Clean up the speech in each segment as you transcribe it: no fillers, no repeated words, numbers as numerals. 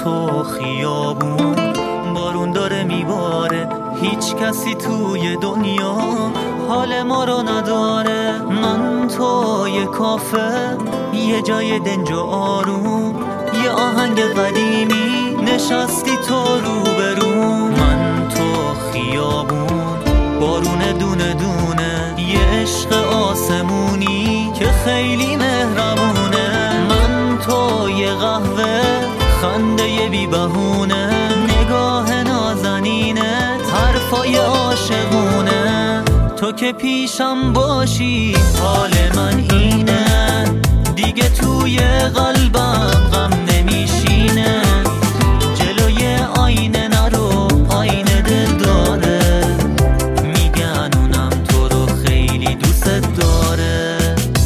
تو خیابون، بارون داره میباره، هیچ کسی توی دنیا حال ما رو نداره. من تو یه کافه، یه جای دنج و آروم، یه آهنگ قدیمی، نشستی تو روبروم. من تو خیابون، بارون دونه دونه، یه عشق آسمونی که خیلی مهربونه. من تو یه قهوه، خنده یه بی بهونه، نگاه نازنینه، حرفای عاشقونه. تو که پیشم باشی حال من اینه، دیگه توی قلبم غم نمیشینه. جلوی آینه نرو، آینه دل داره، میگن اونم تو رو خیلی دوست داره.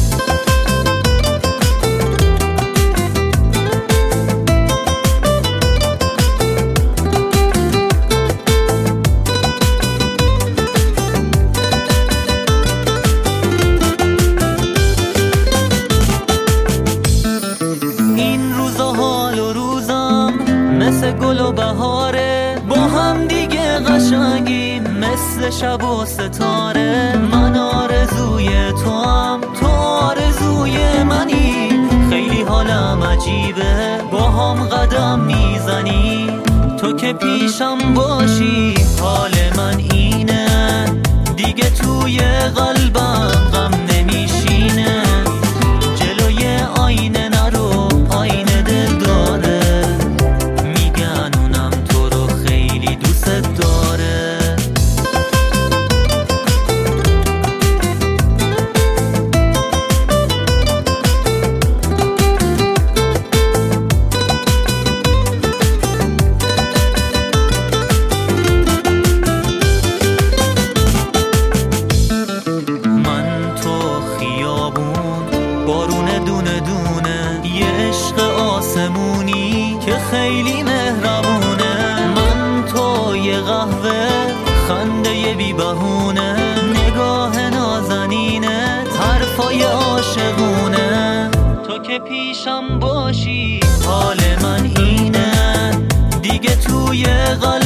مثل گل و بهاره، با هم دیگه قشنگیم مثل شب و ستاره. من آرزوی تو هم، تو آرزوی منی، خیلی حالم عجیبه، با هم قدم میزنی. تو که پیشم باشی حال من اینه، دیگه توی قلبم غم نمیشینه. جلوی آینه نرو، آینه دل داره، بارون دونه دونه، یه عشق آسمونی که خیلی مهربونه. من تو یه قهوه، خنده یه بی بهونه، نگاه نازنینه، حرفای عاشقونه. تو که پیشم باشی حال من اینه، دیگه توی